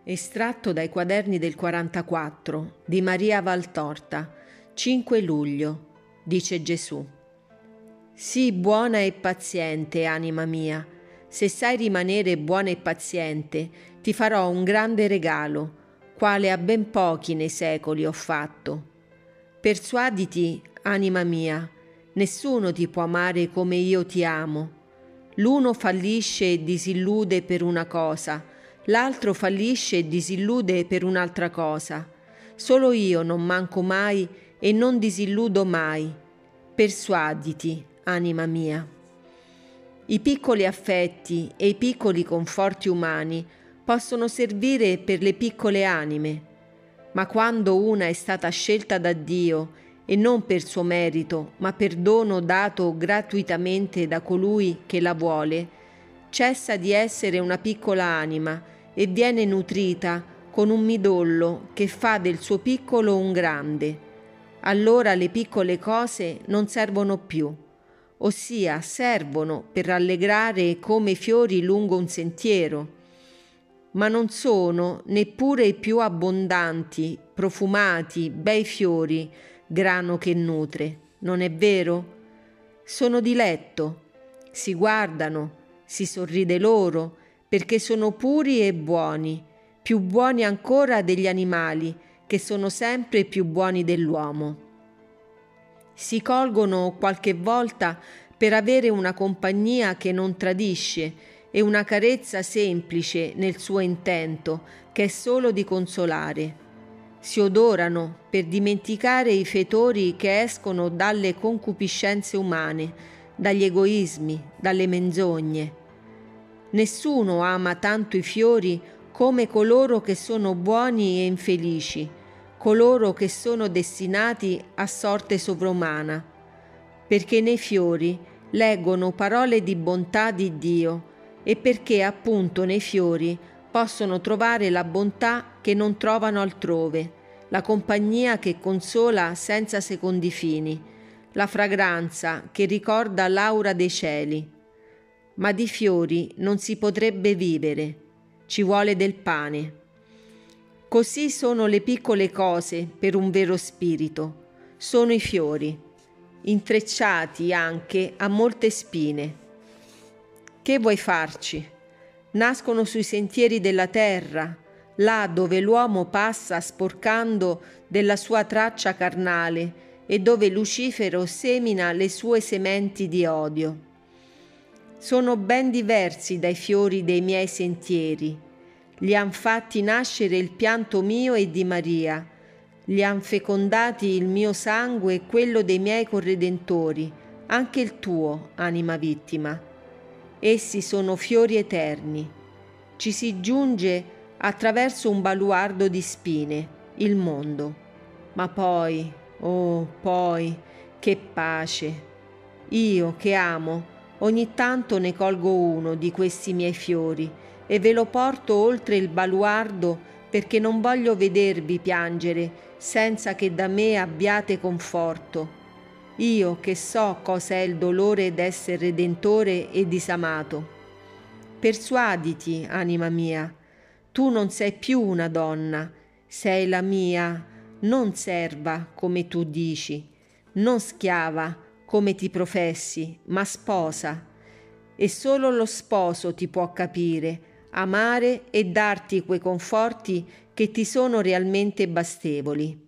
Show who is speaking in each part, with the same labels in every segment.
Speaker 1: Estratto dai quaderni del 44 di Maria Valtorta, 5 luglio, dice Gesù. Sii buona e paziente, anima mia. Se sai rimanere buona e paziente, ti farò un grande regalo, quale a ben pochi nei secoli ho fatto. Persuaditi, anima mia, nessuno ti può amare come io ti amo. L'uno fallisce e disillude per una cosa, l'altro fallisce e disillude per un'altra cosa. Solo io non manco mai e non disilludo mai. Persuaditi, anima mia. I piccoli affetti e i piccoli conforti umani possono servire per le piccole anime, ma quando una è stata scelta da Dio e non per suo merito, ma per dono dato gratuitamente da colui che la vuole, cessa di essere una piccola anima e viene nutrita con un midollo che fa del suo piccolo un grande. Allora le piccole cose non servono più, ossia servono per rallegrare come fiori lungo un sentiero, ma non sono neppure i più abbondanti, profumati, bei fiori, grano che nutre, non è vero? Sono diletto, si guardano, si sorride loro, perché sono puri e buoni, più buoni ancora degli animali, che sono sempre più buoni dell'uomo. Si colgono qualche volta per avere una compagnia che non tradisce e una carezza semplice nel suo intento, che è solo di consolare. Si odorano per dimenticare i fetori che escono dalle concupiscenze umane, dagli egoismi, dalle menzogne. Nessuno ama tanto i fiori come coloro che sono buoni e infelici, coloro che sono destinati a sorte sovrumana, perché nei fiori leggono parole di bontà di Dio e perché appunto nei fiori possono trovare la bontà che non trovano altrove, la compagnia che consola senza secondi fini, la fragranza che ricorda l'aura dei cieli. Ma di fiori non si potrebbe vivere, ci vuole del pane. Così sono le piccole cose per un vero spirito, sono i fiori, intrecciati anche a molte spine. Che vuoi farci? Nascono sui sentieri della terra, là dove l'uomo passa sporcando della sua traccia carnale e dove Lucifero semina le sue sementi di odio. Sono ben diversi dai fiori dei miei sentieri. Li han fatti nascere il pianto mio e di Maria. Li han fecondati il mio sangue e quello dei miei corredentori, anche il tuo, anima vittima. Essi sono fiori eterni. Ci si giunge attraverso un baluardo di spine, il mondo. Ma poi, oh, poi, che pace! Io che amo, ogni tanto ne colgo uno di questi miei fiori e ve lo porto oltre il baluardo perché non voglio vedervi piangere senza che da me abbiate conforto. Io che so cosa è il dolore d'essere redentore e disamato. Persuaditi, anima mia, tu non sei più una donna, sei la mia, non serva come tu dici, non schiava come ti professi, ma sposa. E solo lo sposo ti può capire, amare e darti quei conforti che ti sono realmente bastevoli.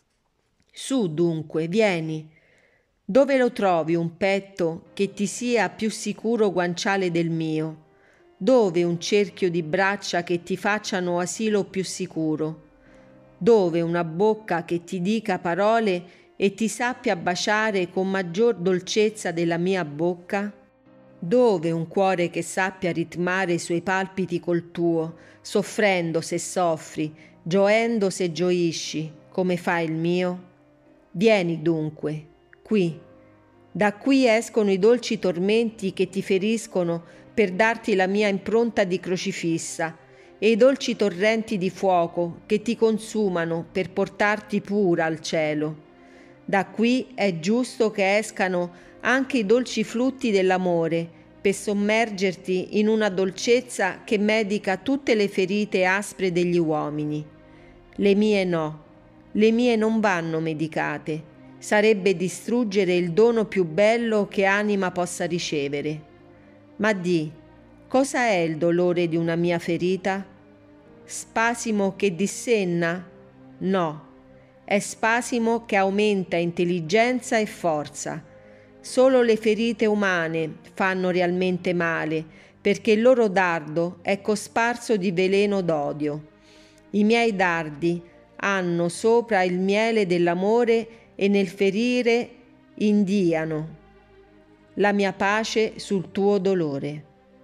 Speaker 1: Su dunque, vieni. Dove lo trovi un petto che ti sia più sicuro guanciale del mio? Dove un cerchio di braccia che ti facciano asilo più sicuro? Dove una bocca che ti dica parole e ti sappia baciare con maggior dolcezza della mia bocca? Dove un cuore che sappia ritmare i suoi palpiti col tuo, soffrendo se soffri, gioendo se gioisci, come fa il mio? Vieni dunque, qui. Da qui escono i dolci tormenti che ti feriscono per darti la mia impronta di crocifissa e i dolci torrenti di fuoco che ti consumano per portarti pura al cielo. Da qui è giusto che escano anche i dolci frutti dell'amore per sommergerti in una dolcezza che medica tutte le ferite aspre degli uomini. Le mie no, le mie non vanno medicate, sarebbe distruggere il dono più bello che anima possa ricevere. Ma di, cosa è il dolore di una mia ferita? Spasimo che dissenna? No, è spasimo che aumenta intelligenza e forza. Solo le ferite umane fanno realmente male, perché il loro dardo è cosparso di veleno d'odio. I miei dardi hanno sopra il miele dell'amore e nel ferire indiano la mia pace sul tuo dolore.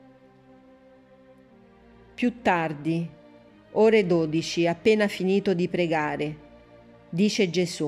Speaker 1: Più tardi, ore 12, appena finito di pregare, dice Gesù: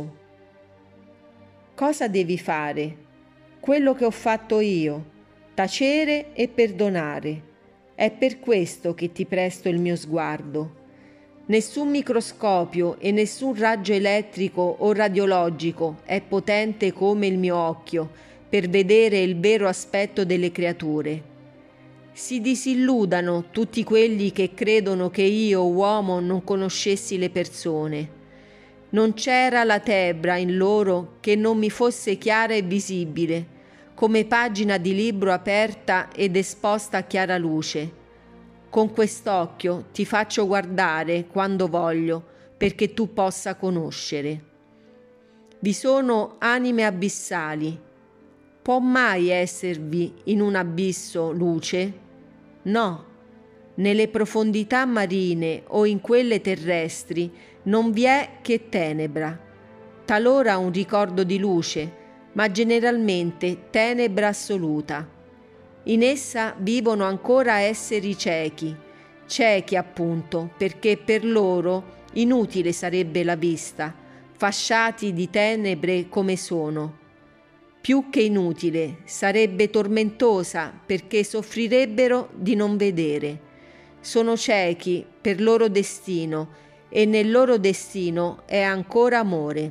Speaker 1: cosa devi fare? Quello che ho fatto io, tacere e perdonare. È per questo che ti presto il mio sguardo. Nessun microscopio e nessun raggio elettrico o radiologico è potente come il mio occhio per vedere il vero aspetto delle creature. Si disilludano tutti quelli che credono che io, uomo, non conoscessi le persone. Non c'era la tebra in loro che non mi fosse chiara e visibile, come pagina di libro aperta ed esposta a chiara luce. Con quest'occhio ti faccio guardare quando voglio, perché tu possa conoscere. Vi sono anime abissali. Può mai esservi in un abisso luce? No. Nelle profondità marine o in quelle terrestri non vi è che tenebra. Talora un ricordo di luce, ma generalmente tenebra assoluta. In essa vivono ancora esseri ciechi appunto, perché per loro inutile sarebbe la vista, fasciati di tenebre come sono. Più che inutile, sarebbe tormentosa, perché soffrirebbero di non vedere. Sono ciechi per loro destino, e nel loro destino è ancora amore.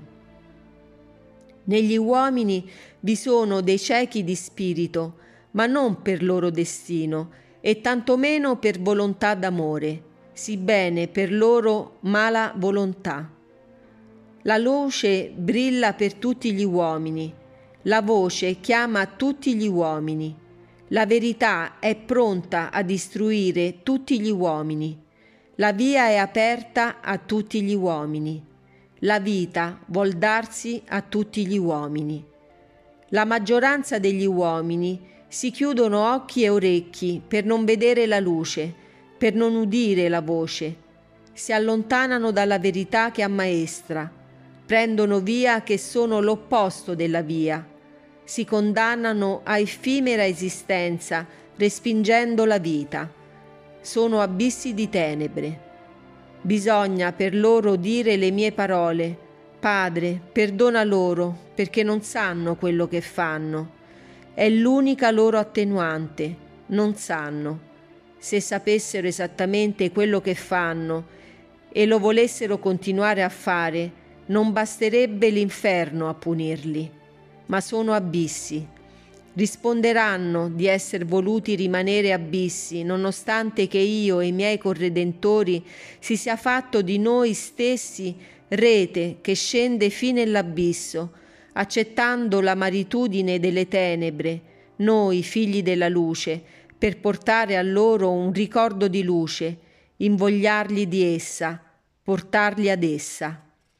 Speaker 1: Negli uomini vi sono dei ciechi di spirito, ma non per loro destino, e tantomeno per volontà d'amore, sibbene per loro mala volontà. La luce brilla per tutti gli uomini, la voce chiama tutti gli uomini, la verità è pronta a istruire tutti gli uomini, la via è aperta a tutti gli uomini, la vita vuol darsi a tutti gli uomini. La maggioranza degli uomini si chiudono occhi e orecchi per non vedere la luce, per non udire la voce, si allontanano dalla verità che ammaestra, prendono via che sono l'opposto della via, si condannano a effimera esistenza respingendo la vita. Sono abissi di tenebre. Bisogna per loro dire le mie parole: Padre, perdona loro, perché non sanno quello che fanno. È l'unica loro attenuante, non sanno. Se sapessero esattamente quello che fanno e lo volessero continuare a fare, non basterebbe l'inferno a punirli. Ma sono abissi. Risponderanno di essere voluti rimanere abissi, nonostante che io e i miei corredentori si sia fatto di noi stessi rete che scende fino nell'abisso, accettando l'amaritudine delle tenebre, noi figli della luce, per portare a loro un ricordo di luce, invogliarli di essa, portarli ad essa.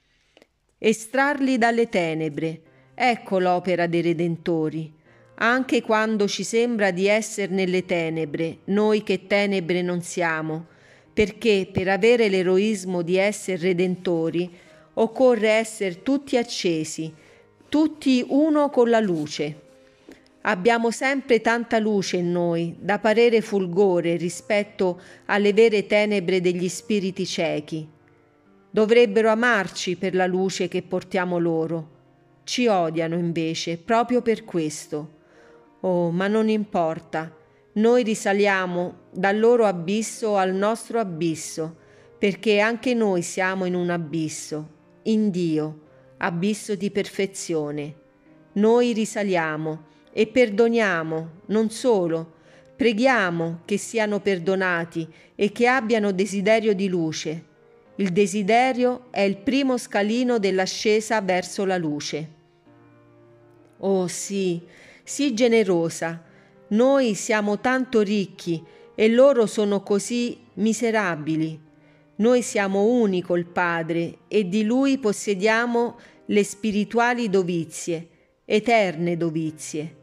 Speaker 1: Estrarli dalle tenebre, ecco l'opera dei Redentori. Anche quando ci sembra di essere nelle tenebre, noi che tenebre non siamo, perché per avere l'eroismo di essere redentori occorre essere tutti accesi, tutti uno con la luce. Abbiamo sempre tanta luce in noi, da parere fulgore rispetto alle vere tenebre degli spiriti ciechi. Dovrebbero amarci per la luce che portiamo loro. Ci odiano invece proprio per questo. Oh, ma non importa, noi risaliamo dal loro abisso al nostro abisso, perché anche noi siamo in un abisso, in Dio, abisso di perfezione. Noi risaliamo e perdoniamo, non solo, Preghiamo che siano perdonati e che abbiano desiderio di luce. Il desiderio è il primo scalino dell'ascesa verso la luce. Oh sì, sii generosa. Noi siamo tanto ricchi e loro sono così miserabili. Noi siamo uni col Padre e di Lui possediamo le spirituali dovizie, eterne dovizie.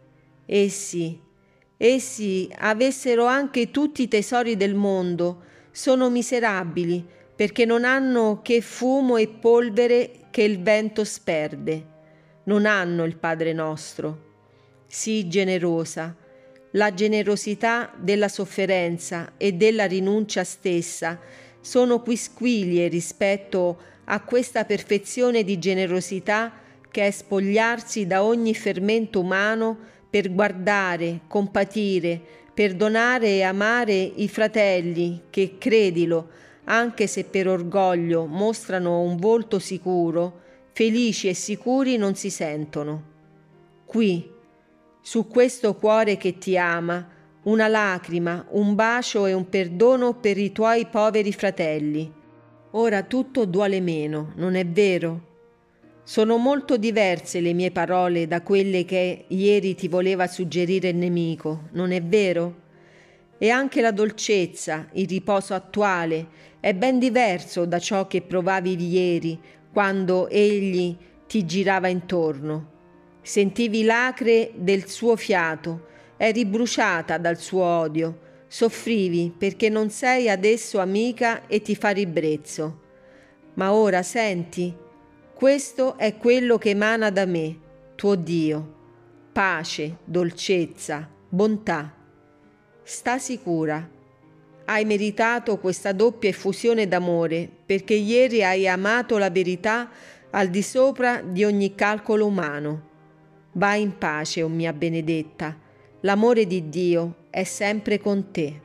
Speaker 1: Essi avessero anche tutti i tesori del mondo, sono miserabili perché non hanno che fumo e polvere che il vento sperde. Non hanno il Padre nostro. Sii generosa. La generosità della sofferenza e della rinuncia stessa sono quisquilie rispetto a questa perfezione di generosità che è spogliarsi da ogni fermento umano per guardare, compatire, perdonare e amare i fratelli che, credilo, anche se per orgoglio mostrano un volto sicuro, felici e sicuri non si sentono. Qui, su questo cuore che ti ama, una lacrima, un bacio e un perdono per i tuoi poveri fratelli. Ora tutto duole meno, non è vero? Sono molto diverse le mie parole da quelle che ieri ti voleva suggerire il nemico, non è vero? E anche la dolcezza, il riposo attuale è ben diverso da ciò che provavi ieri quando egli ti girava intorno. Sentivi l'acre del suo fiato, eri bruciata dal suo odio, soffrivi perché non sei adesso amica e ti fa ribrezzo. Ma ora senti, questo è quello che emana da me, tuo Dio: pace, dolcezza, bontà. Sta sicura, hai meritato questa doppia effusione d'amore perché ieri hai amato la verità al di sopra di ogni calcolo umano. Vai in pace, o mia benedetta, l'amore di Dio è sempre con te.